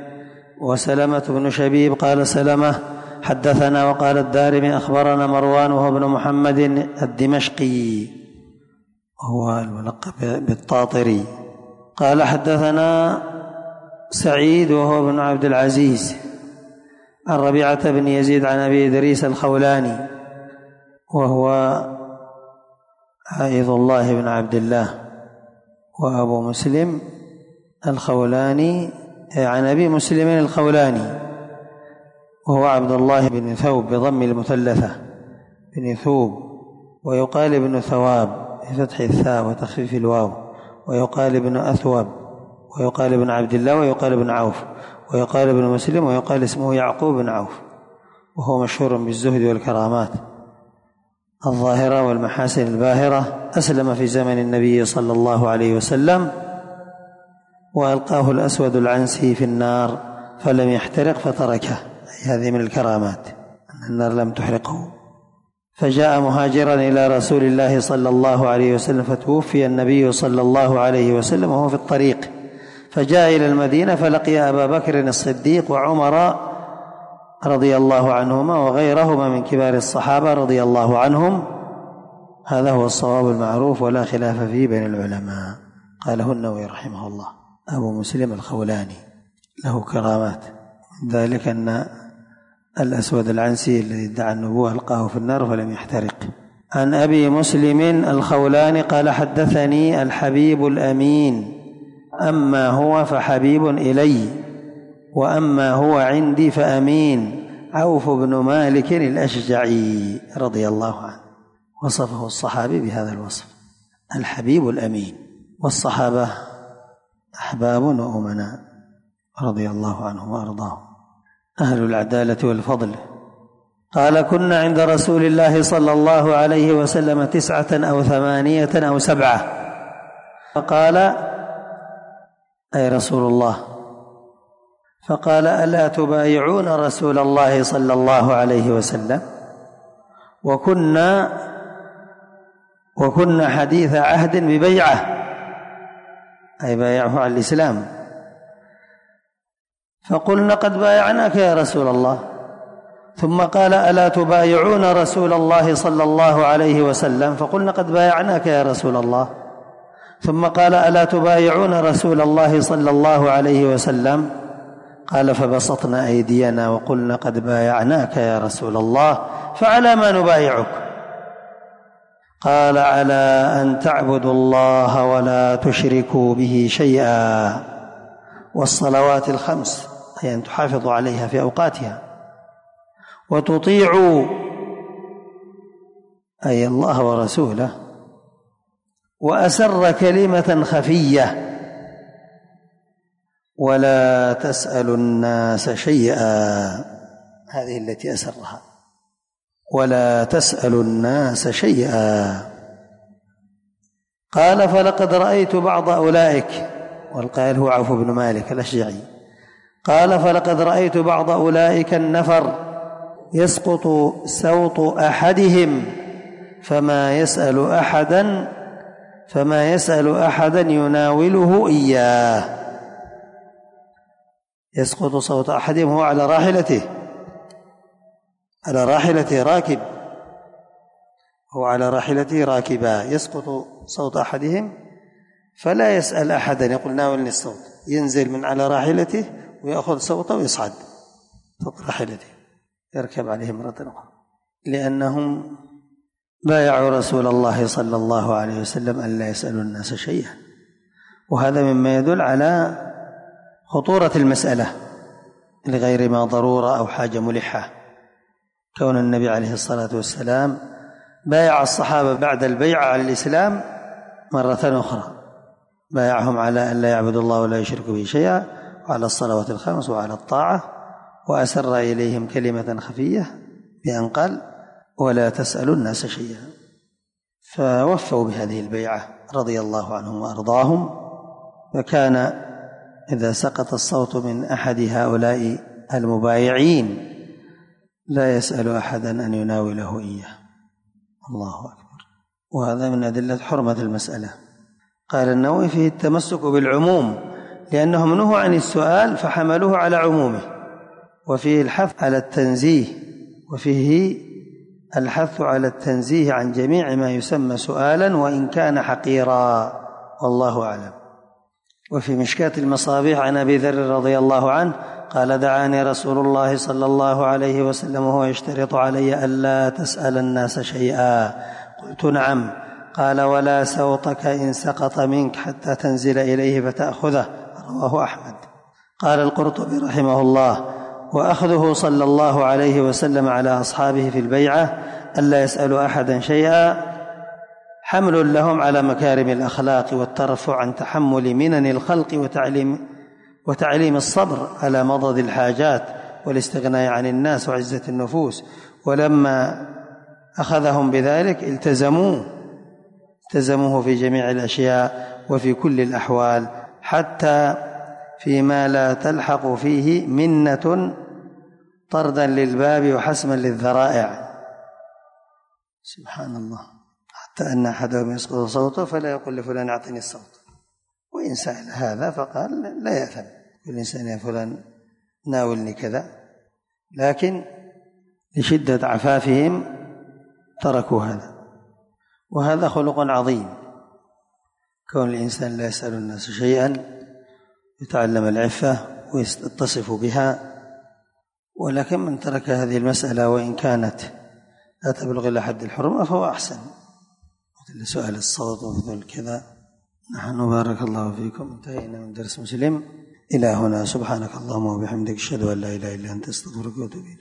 وسلمة بن شبيب قال سلمة حدثنا، وقال الدارمي أخبرنا مروان وهو ابن محمد الدمشقي وهو الملقب بالطاطري قال حدثنا سعيد وهو ابن عبد العزيز عن ربيعة بن يزيد عن أبي إدريس الخولاني وهو عائذ الله بن عبد الله وأبو مسلم الخولاني عن أبي مسلم الخولاني وهو عبد الله بن ثوب بضم المثلثة بن ثوب، ويقال ابن ثواب بفتح الثاء وتخفيف الواو، ويقال ابن أثوب، ويقال ابن عبد الله، ويقال ابن عوف، ويقال ابن مسلم، ويقال اسمه يعقوب بن عوف، وهو مشهور بالزهد والكرامات الظاهرة والمحاسن الباهرة. أسلم في زمن النبي صلى الله عليه وسلم، وألقاه الأسود العنسي في النار فلم يحترق فتركه، هذه من الكرامات أن النار لم تحرقه. فجاء مهاجرا إلى رسول الله صلى الله عليه وسلم فتوفي النبي صلى الله عليه وسلم وهو في الطريق، فجاء إلى المدينة فلقي أبا بكر الصديق وعمر رضي الله عنهما وغيرهما من كبار الصحابة رضي الله عنهم. هذا هو الصواب المعروف ولا خلاف فيه بين العلماء. قاله النووي رحمه الله. أبو مسلم الخولاني له كرامات، من ذلك أن الأسود العنسي الذي ادعى النبوة ألقاه في النار فلم يحترق. عن أبي مسلم الخولاني قال حدثني الحبيب الأمين أما هو فحبيب إلي، وأما هو عندي فأمين، عوف بن مالك الأشجعي رضي الله عنه. وصفه الصحابي بهذا الوصف الحبيب الأمين، والصحابة أحباب وأمناء رضي الله عنهم وأرضاهم أهل العدالة والفضل. قال كنا عند رسول الله صلى الله عليه وسلم 9 أو 8 أو 7، فقال أي رسول الله، فقال ألا تبايعون رسول الله صلى الله عليه وسلم؟ وكنا حديث عهد ببيعة، أي بايعه على الإسلام، فقلنا قد بايعناك يا رسول الله. ثم قال ألا تبايعون رسول الله صلى الله عليه وسلم؟ فقلنا قد بايعناك يا رسول الله. ثم قال ألا تبايعون رسول الله صلى الله عليه وسلم؟ قال فبسطنا أيدينا وقلنا قد بايعناك يا رسول الله، فعلى ما نبايعك؟ قال على أن تعبدوا الله ولا تشركوا به شيئا، والصلوات الخمس، أي أن تحافظوا عليها في أوقاتها، وتطيعوا أي الله ورسوله، وأسر كلمة خفية، ولا تسألوا الناس شيئا، هذه التي أسرها، ولا تسألوا الناس شيئا. قال فلقد رأيت بعض أولئك، والقائل هو عوف بن مالك الأشجعي، قال فلقد رأيت بعض أولئك النفر يسقط سوط أحدهم فما يسأل أحدا يناوله إياه. يسقط صوت أحدهم هو على راحلته راكب، هو على راحلته راكبا، يسقط صوت أحدهم فلا يسأل أحدا يقول ناولني الصوت، ينزل من على راحلته ويأخذ صوته ويصعد فوق راحلته يركب عليه مرة أخرى، لأنهم بايعوا رسول الله صلى الله عليه وسلم أن لا يسألوا الناس شيئا. وهذا مما يدل على خطورة المسألة لغير ما ضرورة أو حاجة ملحة، كون النبي عليه الصلاة والسلام بايع الصحابة بعد البيعة على الإسلام مرة أخرى، بايعهم على أن لا يعبدوا الله ولا يشركوا به شيئا، وعلى الصلوات الخمس وعلى الطاعة، وأسر إليهم كلمة خفية بأن قال ولا تسألوا الناس شيئا، فوفوا بهذه البيعة رضي الله عنهم وأرضاهم. فكان إذا سقط الصوت من أحد هؤلاء المبايعين لا يسأل أحدا أن يناوله إياه. الله أكبر. وهذا من أدلة حرمة المسألة. قال النووي فيه التمسك بالعموم، لأنهم نهوا عن السؤال فحملوه على عمومه، وفيه الحث على التنزيه عن جميع ما يسمى سؤالا وإن كان حقيرا، والله أعلم. وفي مشكاة المصابيح عن أبي ذر رضي الله عنه قال: دعاني رسول الله صلى الله عليه وسلم وهو يشترط علي ألا تسأل الناس شيئا. قلت: نعم. قال: ولا سوطك إن سقط منك حتى تنزل إليه فتأخذه. رواه أحمد. قال القرطبي رحمه الله: وأخذه صلى الله عليه وسلم على أصحابه في البيعة ألا يسألوا أحدا شيئا حمل لهم على مكارم الأخلاق والترفع عن تحمل منن الخلق وتعليم الصبر على مضض الحاجات والاستغناء عن الناس وعزة النفوس. ولما أخذهم بذلك التزموه في جميع الأشياء وفي كل الأحوال، حتى فيما لا تلحق فيه منة طردا للباب وحسما للذرائع. سبحان الله. حتى أن أحدهم يسقط صوته فلا يقول لفلان أعطني الصوت، وإن سأل هذا فقال لا يأثم كل إنسان: يا فلان ناولني كذا. لكن لشدة عفافهم تركوا هذا، وهذا خلق عظيم، كون الإنسان لا يسأل الناس شيئا، يتعلم العفة ويتصف بها. ولكن من ترك هذه المسألة وإن كانت لا تبلغ إلى حد الحرمة فهو أحسن، مثل سؤال الصوت ومثل كذا. نحن بارك الله فيكم انتهينا من درس مسلم إلى هنا. سبحانك اللهم وبحمدك أشهد أن لا إله إلا أنت أستغفرك وأتوب إليك.